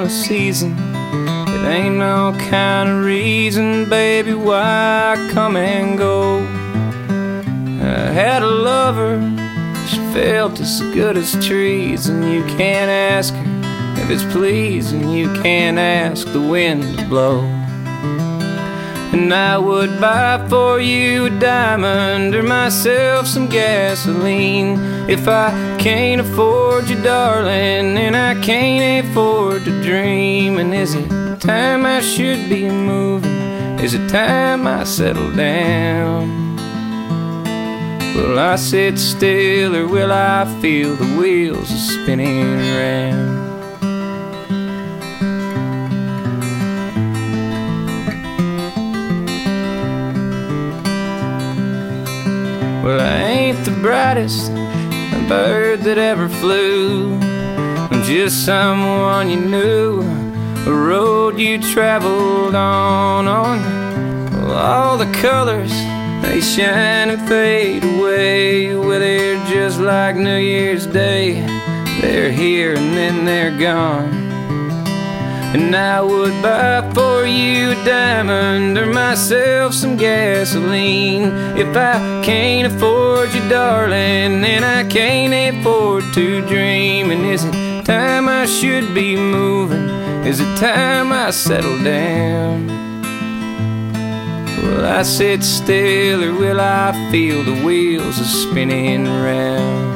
on a season. It ain't no kind of reason, baby, why I come and go. I had a lover, she felt as good as trees, and you can't ask her if it's pleasing, you can't ask the wind to blow. And I would buy for you a diamond or myself some gasoline. If I can't afford you, darling, then I can't afford to dream. And is it time I should be moving? Is it time I settle down? Will I sit still or will I feel the wheels spinning around? Well, I ain't the brightest bird that ever flew. I'm just someone you knew, a road you traveled on. Well, all the colors, they shine and fade away. Well, they're just like New Year's Day. They're here and then they're gone. And I would buy for you a diamond or myself some gasoline. If I can't afford you, darling, then I can't afford to dream. And is it time I should be moving? Is it time I settle down? Will I sit still or will I feel the wheels spinning round?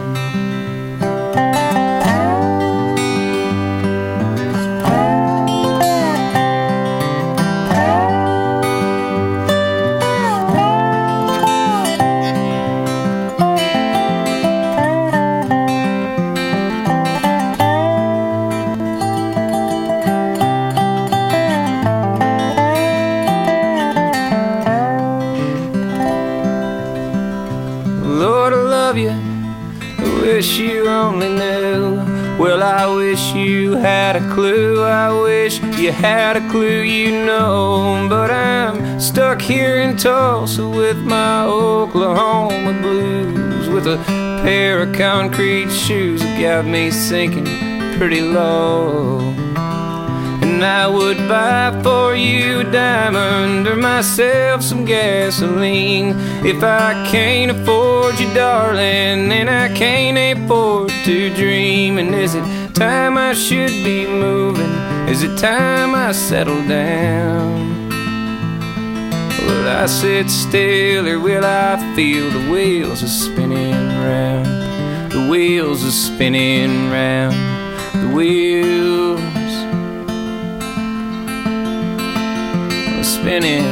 Lord, I love you, I wish you only knew. Well, I wish you had a clue, I wish you had a clue, you know. But I'm stuck here in Tulsa with my Oklahoma blues, with a pair of concrete shoes that got me sinking pretty low. And I would buy for you a diamond or myself some gasoline. If I can't afford you, darling, then I can't afford to dream. And is it time I should be moving? Is it time I settle down? Will I sit still or will I feel the wheels are spinning round? The wheels are spinning round. The wheels spinning